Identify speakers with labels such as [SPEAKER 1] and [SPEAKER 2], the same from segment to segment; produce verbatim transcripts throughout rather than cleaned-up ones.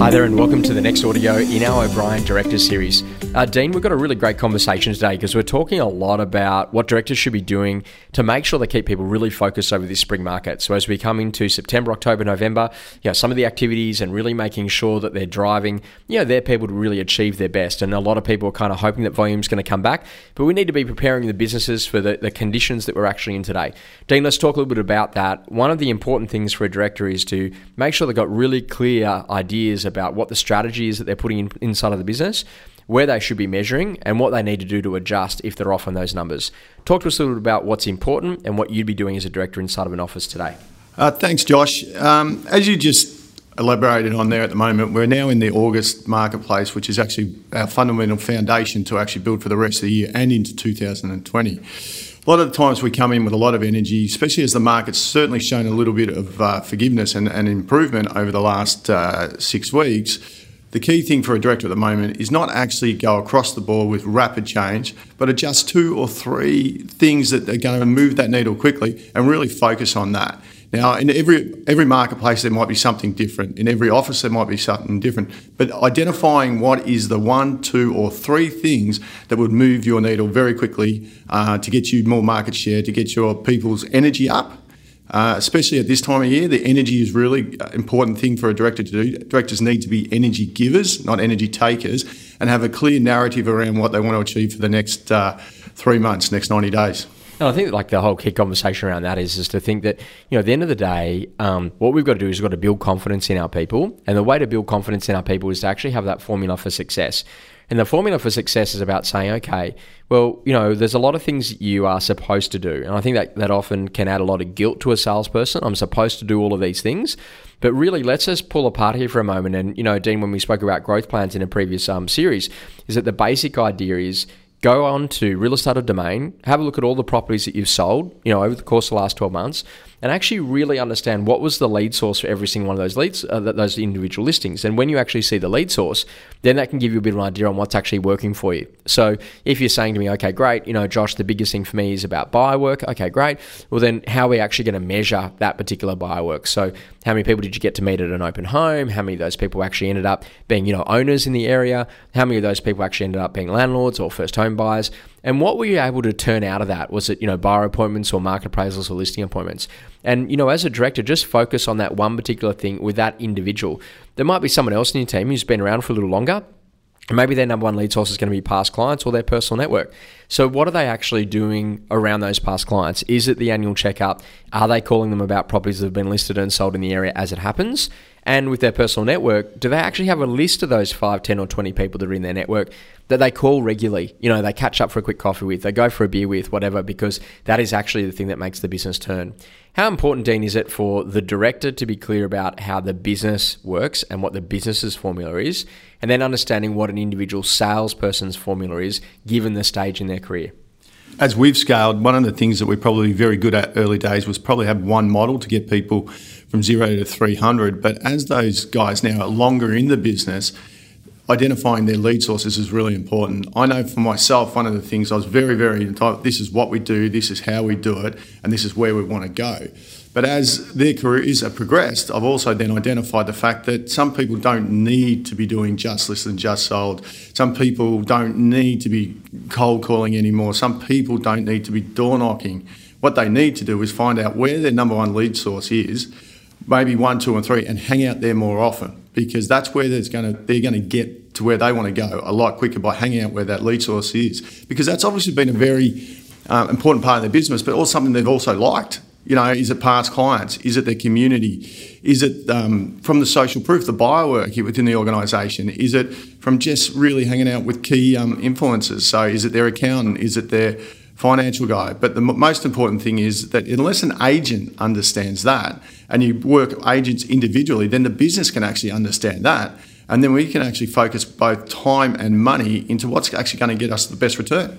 [SPEAKER 1] Hi there and welcome to the next audio in our O'Brien Directors Series. Uh, Dean, we've got a really great conversation today because we're talking a lot about what directors should be doing to make sure they keep people really focused over this spring market. So as we come into September, October, November, you know, some of the activities and really making sure that they're driving, you know, their people to really achieve their best. And a lot of people are kind of hoping that volume's going to come back, but we need to be preparing the businesses for the, the conditions that we're actually in today. Dean, let's talk a little bit about that. One of the important things for a director is to make sure they've got really clear ideas about what the strategy is that they're putting in, inside of the business, where they should be measuring, and what they need to do to adjust if they're off on those numbers. Talk to us a little bit about what's important and what you'd be doing as a director inside of an office today.
[SPEAKER 2] Uh, thanks, Josh. Um, as you just elaborated on there at the moment, we're now in the August marketplace, which is actually our fundamental foundation to actually build for the rest of the year and into two thousand twenty. A lot of the times we come in with a lot of energy, especially as the market's certainly shown a little bit of uh, forgiveness and, and improvement over the last uh, six weeks. The key thing for a director at the moment is not actually go across the board with rapid change, but adjust two or three things that are going to move that needle quickly and really focus on that. Now, in every every marketplace, there might be something different. In every office, there might be something different. But identifying what is the one, two, or three things that would move your needle very quickly uh, to get you more market share, to get your people's energy up. Uh, especially at this time of year, the energy is really an important thing for a director to do. Directors need to be energy givers, not energy takers, and have a clear narrative around what they want to achieve for the next uh, three months, next ninety days.
[SPEAKER 1] And I think like the whole key conversation around that is, is to think that, you know, at the end of the day, um, what we've got to do is we've got to build confidence in our people. And the way to build confidence in our people is to actually have that formula for success. And the formula for success is about saying, okay, well, you know, there's a lot of things that you are supposed to do. And I think that that often can add a lot of guilt to a salesperson. I'm supposed to do all of these things. But really, let's just pull apart here for a moment. And, you know, Dean, when we spoke about growth plans in a previous um, series, is that the basic idea is go on to Real Estate on Domain, have a look at all the properties that you've sold, you know, over the course of the last twelve months, and actually really understand what was the lead source for every single one of those leads, uh, those individual listings. And when you actually see the lead source, then that can give you a bit of an idea on what's actually working for you. So if you're saying to me, okay, great, you know, Josh, the biggest thing for me is about buyer work. Okay, great. Well, then how are we actually going to measure that particular buyer work? So how many people did you get to meet at an open home? How many of those people actually ended up being, you know, owners in the area? How many of those people actually ended up being landlords or first home buyers? And what were you able to turn out of that? Was it, you know, buyer appointments or market appraisals or listing appointments? And, you know, as a director, just focus on that one particular thing with that individual. There might be someone else in your team who's been around for a little longer, and maybe their number one lead source is going to be past clients or their personal network. So what are they actually doing around those past clients? Is it the annual checkup? Are they calling them about properties that have been listed and sold in the area as it happens? And with their personal network, do they actually have a list of those five, ten or twenty people that are in their network that they call regularly? You know, they catch up for a quick coffee with, they go for a beer with, whatever, because that is actually the thing that makes the business turn. How important, Dean, is it for the director to be clear about how the business works and what the business's formula is, and then understanding what an individual salesperson's formula is given the stage in their career?
[SPEAKER 2] As we've scaled, one of the things that we're probably very good at early days was probably have one model to get people from zero to three hundred. But as those guys now are longer in the business, identifying their lead sources is really important. I know for myself, one of the things I was very, very, this is what we do, this is how we do it, and this is where we want to go. But as their careers have progressed, I've also then identified the fact that some people don't need to be doing just listed and just sold. Some people don't need to be cold calling anymore. Some people don't need to be door knocking. What they need to do is find out where their number one lead source is, maybe one, two, and three, and hang out there more often, because that's where there's going to they're going to get to where they want to go a lot quicker by hanging out where that lead source is, because that's obviously been a very uh, important part of their business, but also something they've also liked. You know, is it past clients? Is it their community? Is it um, from the social proof, the buyer work within the organisation? Is it from just really hanging out with key um, influencers? So is it their accountant? Is it their financial guy? But the m- most important thing is that unless an agent understands that, and you work agents individually, then the business can actually understand that. And then we can actually focus both time and money into what's actually going to get us the best return.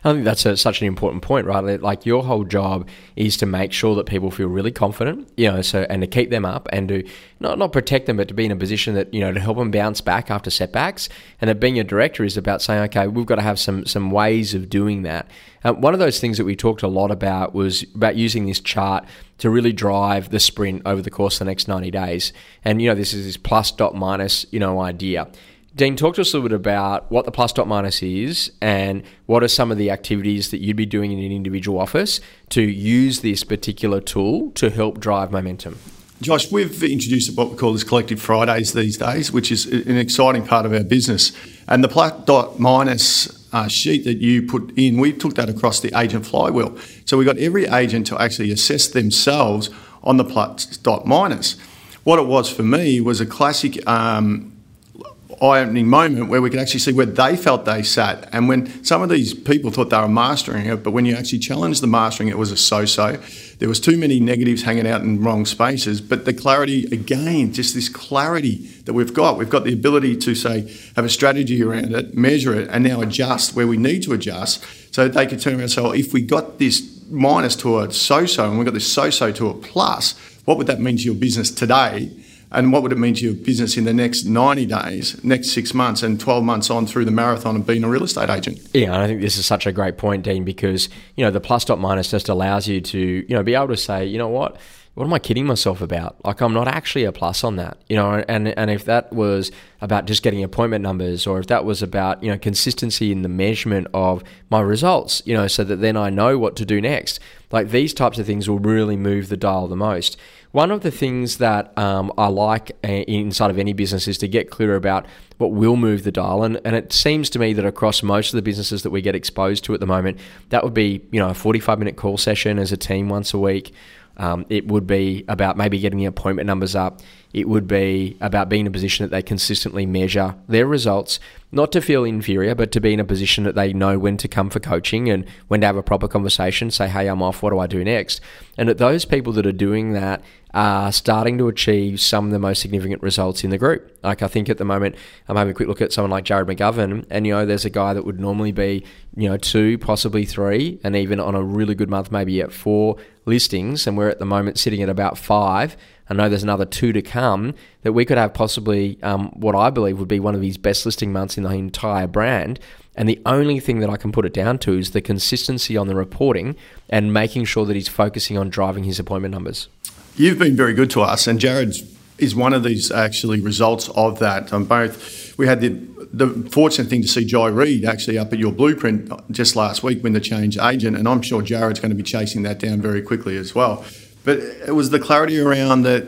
[SPEAKER 1] I think that's a, such an important point, right? Like your whole job is to make sure that people feel really confident, you know, so and to keep them up and to not not protect them, but to be in a position that, you know, to help them bounce back after setbacks. And that being a director is about saying, okay, we've got to have some some ways of doing that. Uh, one of those things that we talked a lot about was about using this chart to really drive the sprint over the course of the next ninety days. And, you know, this is this plus dot minus, you know, idea. Dean, talk to us a little bit about what the plus dot minus is and what are some of the activities that you'd be doing in an individual office to use this particular tool to help drive momentum.
[SPEAKER 2] Josh, we've introduced what we call as Collective Fridays these days, which is an exciting part of our business. And the plus dot minus uh, sheet that you put in, we took that across the agent flywheel. So we got every agent to actually assess themselves on the plus dot minus. What it was for me was a classic um, eye-opening moment where we could actually see where they felt they sat. And when some of these people thought they were mastering it, but when you actually challenged the mastering, it was a so-so. There was too many negatives hanging out in wrong spaces. But the clarity, again, just this clarity that we've got. We've got the ability to, say, have a strategy around it, measure it, and now adjust where we need to adjust. So they could turn around and say, well, if we got this minus to a so-so and we got this so-so to a plus, what would that mean to your business today? And what would it mean to your business in the next ninety days, next six months, and twelve months on through the marathon of being a real estate agent?
[SPEAKER 1] Yeah, and I think this is such a great point, Dean, because, you know, the plus dot minus just allows you to, you know, be able to say, you know what, what am I kidding myself about? Like, I'm not actually a plus on that, you know, and, and if that was about just getting appointment numbers, or if that was about, you know, consistency in the measurement of my results, you know, so that then I know what to do next, like these types of things will really move the dial the most. One of the things that um, I like inside of any business is to get clear about what will move the dial. And, and it seems to me that across most of the businesses that we get exposed to at the moment, that would be, you know, a forty-five minute call session as a team once a week. Um, it would be about maybe getting the appointment numbers up. It would be about being in a position that they consistently measure their results, not to feel inferior, but to be in a position that they know when to come for coaching and when to have a proper conversation, say, hey, I'm off, what do I do next? And that those people that are doing that are starting to achieve some of the most significant results in the group. Like, I think at the moment, I'm having a quick look at someone like Jared McGovern, and, you know, there's a guy that would normally be, you know, two, possibly three, and even on a really good month, maybe at four listings, and we're at the moment sitting at about five. I know there's another two to come, that we could have possibly um, what I believe would be one of his best listing months in the entire brand. And the only thing that I can put it down to is the consistency on the reporting and making sure that he's focusing on driving his appointment numbers.
[SPEAKER 2] You've been very good to us, and Jared is one of these actually results of that. Um, both we had the the fortunate thing to see Jai Reid actually up at your blueprint just last week when the change agent, and I'm sure Jared's going to be chasing that down very quickly as well. But it was the clarity around that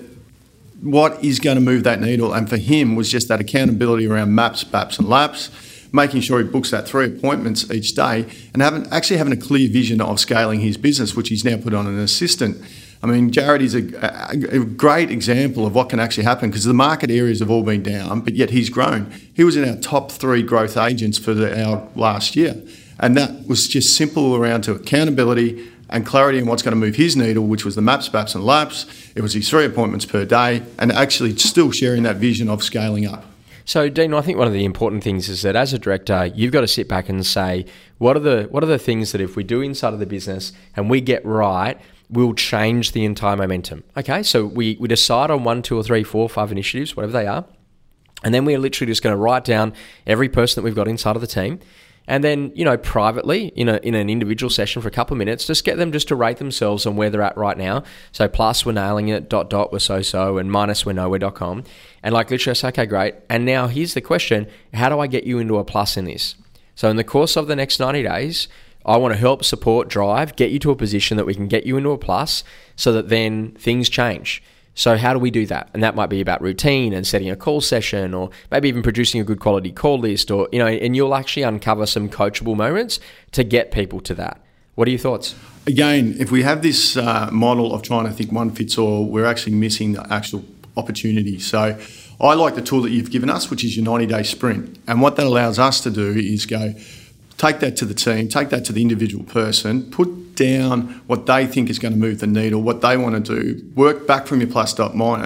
[SPEAKER 2] what is going to move that needle, and for him was just that accountability around maps, B A Ps and laps, making sure he books that three appointments each day, and having actually having a clear vision of scaling his business, which he's now put on an assistant. I mean, Jared is a, a, a great example of what can actually happen, because the market areas have all been down, but yet he's grown. He was in our top three growth agents for the, our last year. And that was just simple around to accountability and clarity on what's going to move his needle, which was the maps, B A Ps and laps. It was his three appointments per day, and actually still sharing that vision of scaling up.
[SPEAKER 1] So, Dean, I think one of the important things is that as a director, you've got to sit back and say, what are the what are the things that if we do inside of the business and we get right, will change the entire momentum. Okay, so we, we decide on one, two or three, four, five initiatives, whatever they are. And then we're literally just going to write down every person that we've got inside of the team. And then, you know, privately, in a in an individual session for a couple of minutes, just get them just to rate themselves on where they're at right now. So plus, we're nailing it, dot, dot, we're so-so, and minus, we're nowhere dot com. And like literally say, okay, great. And now here's the question, how do I get you into a plus in this? So in the course of the next ninety days, I want to help, support, drive, get you to a position that we can get you into a plus so that then things change. So how do we do that? And that might be about routine and setting a call session, or maybe even producing a good quality call list, or, you know, and you'll actually uncover some coachable moments to get people to that. What are your thoughts?
[SPEAKER 2] Again, if we have this uh, model of trying to think one fits all, we're actually missing the actual opportunity. So I like the tool that you've given us, which is your ninety day sprint. And what that allows us to do is go, take that to the team, take that to the individual person, put down what they think is going to move the needle, what they want to do, work back from your plus dot minus,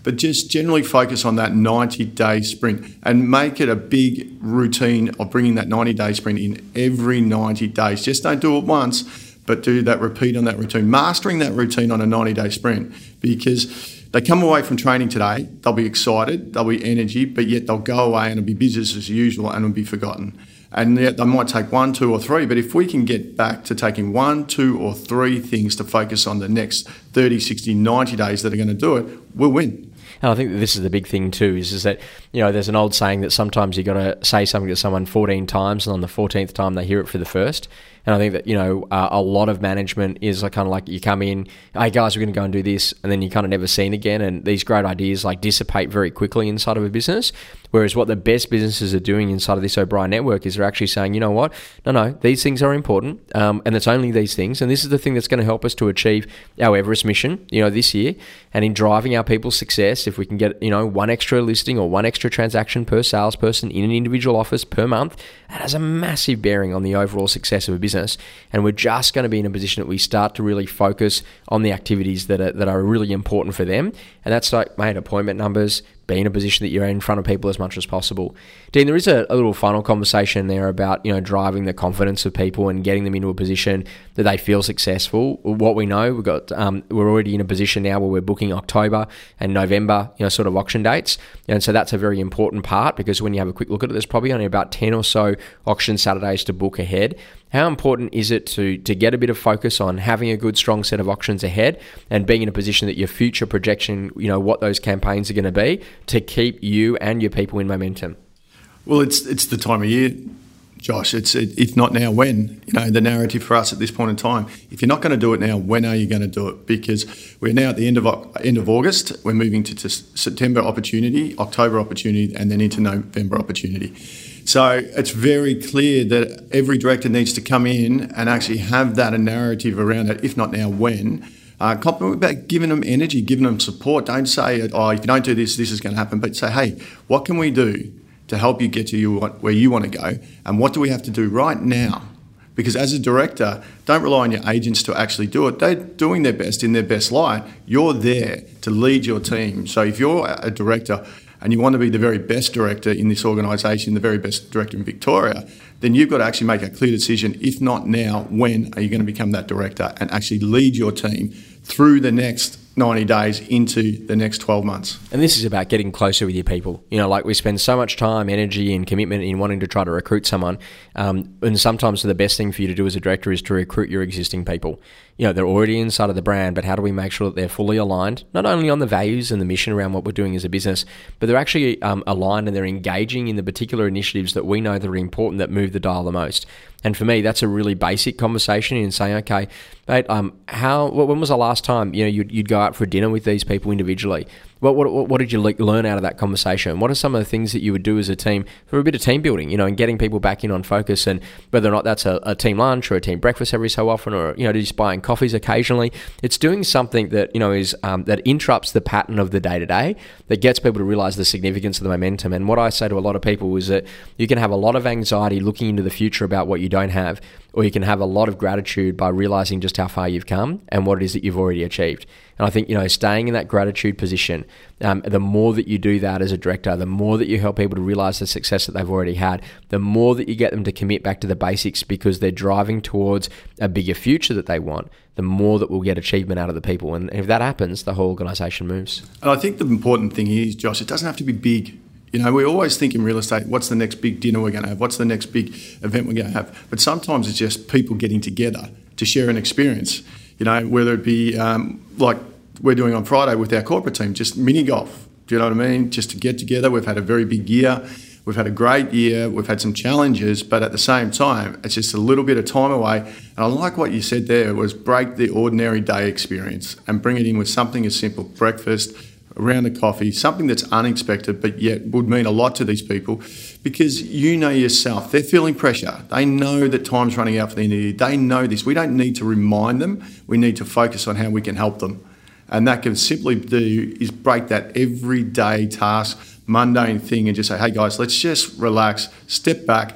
[SPEAKER 2] but just generally focus on that ninety-day sprint and make it a big routine of bringing that ninety-day sprint in every ninety days. Just don't do it once, but do that repeat on that routine, mastering that routine on a ninety-day sprint, because they come away from training today, they'll be excited, they'll be energy, but yet they'll go away and it'll be business as usual and it'll be forgotten. And yet they might take one, two or three, but if we can get back to taking one, two or three things to focus on the next thirty, sixty, ninety days that are going to do it, we'll win.
[SPEAKER 1] And I think that this is the big thing too, is, is that, you know, there's an old saying that sometimes you got to say something to someone fourteen times and on the fourteenth time they hear it for the first. And I think that, you know, uh, a lot of management is like kind of like you come in, hey guys, we're going to go and do this, and then you kind of never seen again. And these great ideas like dissipate very quickly inside of a business. Whereas what the best businesses are doing inside of this O'Brien network is they're actually saying, you know what, no, no, these things are important, um, and it's only these things, and this is the thing that's going to help us to achieve our Everest mission, you know, this year. And in driving our people's success, if we can get, you know, one extra listing or one extra transaction per salesperson in an individual office per month, that has a massive bearing on the overall success of a business. And we're just going to be in a position that we start to really focus on the activities that are, that are really important for them. And that's like, mate, appointment numbers, be in a position that you're in front of people as much as possible. Dean, there is a, a little final conversation there about, you know, driving the confidence of people and getting them into a position that they feel successful. What we know, we've got, um, we're already in a position now where we're booking October and November, you know, sort of auction dates. And so that's a very important part, because when you have a quick look at it, there's probably only about ten or so auction Saturdays to book ahead. How important is it to to get a bit of focus on having a good, strong set of auctions ahead and being in a position that your future projection, you know, what those campaigns are going to be to keep you and your people in momentum?
[SPEAKER 2] Well, it's it's the time of year, Josh. It's it, if not now, when? You know, the narrative for us at this point in time. If you're not going to do it now, when are you going to do it? Because we're now at the end of end of August. We're moving to, to September opportunity, October opportunity, and then into November opportunity. So it's very clear that every director needs to come in and actually have that a narrative around it, if not now, when. Uh, compliment about giving them energy, giving them support. Don't say, oh, if you don't do this, this is going to happen. But say, hey, what can we do to help you get to you where you want to go? And what do we have to do right now? Because as a director, don't rely on your agents to actually do it. They're doing their best in their best light. You're there to lead your team. So if you're a director and you want to be the very best director in this organisation, the very best director in Victoria, then you've got to actually make a clear decision, if not now, when are you going to become that director and actually lead your team through the next ninety days into the next twelve months.
[SPEAKER 1] And this is about getting closer with your people. You know, like we spend so much time, energy and commitment in wanting to try to recruit someone. Um, and sometimes the best thing for you to do as a director is to recruit your existing people. You know, they're already inside of the brand, but how do we make sure that they're fully aligned, not only on the values and the mission around what we're doing as a business, but they're actually um, aligned and they're engaging in the particular initiatives that we know that are important, that move the dial the most. And for me, that's a really basic conversation in saying, okay, mate, um, how, when was the last time, you know, you'd, you'd go out for dinner with these people individually? What, what what did you learn out of that conversation? What are some of the things that you would do as a team for a bit of team building, you know, and getting people back in on focus, and whether or not that's a, a team lunch or a team breakfast every so often, or, you know, just buying coffees occasionally. It's doing something that, you know, is um, that interrupts the pattern of the day-to-day, that gets people to realize the significance of the momentum. And what I say to a lot of people is that you can have a lot of anxiety looking into the future about what you don't have, or you can have a lot of gratitude by realizing just how far you've come and what it is that you've already achieved. And I think, you know, staying in that gratitude position, um, the more that you do that as a director, the more that you help people to realize the success that they've already had, the more that you get them to commit back to the basics because they're driving towards a bigger future that they want, the more that we'll get achievement out of the people. And if that happens, the whole organisation moves.
[SPEAKER 2] And I think the important thing is, Josh, it doesn't have to be big. You know, we always think in real estate, what's the next big dinner we're going to have? What's the next big event we're going to have? But sometimes it's just people getting together to share an experience. You know, whether it be um, like we're doing on Friday with our corporate team, just mini golf. Do you know what I mean? Just to get together. We've had a very big year. We've had a great year. We've had some challenges, but at the same time, it's just a little bit of time away. And I like what you said there, was break the ordinary day experience and bring it in with something as simple, breakfast, around the coffee, something that's unexpected but yet would mean a lot to these people, because you know yourself, they're feeling pressure. They know that time's running out for the end of the year. They know this. We don't need to remind them. We need to focus on how we can help them. And that can simply do is break that everyday task, mundane thing, and just say, hey guys, let's just relax, step back,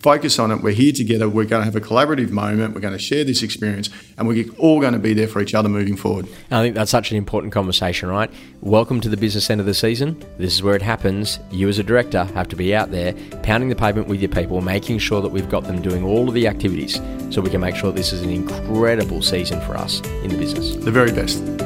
[SPEAKER 2] focus on it. We're here together. We're going to have a collaborative moment. We're going to share this experience, and we're all going to be there for each other moving forward.
[SPEAKER 1] And I think that's such an important conversation, right? Welcome to the business end of the season. This is where it happens. You as a director have to be out there pounding the pavement with your people, making sure that we've got them doing all of the activities so we can make sure this is an incredible season for us in the business.
[SPEAKER 2] The very best.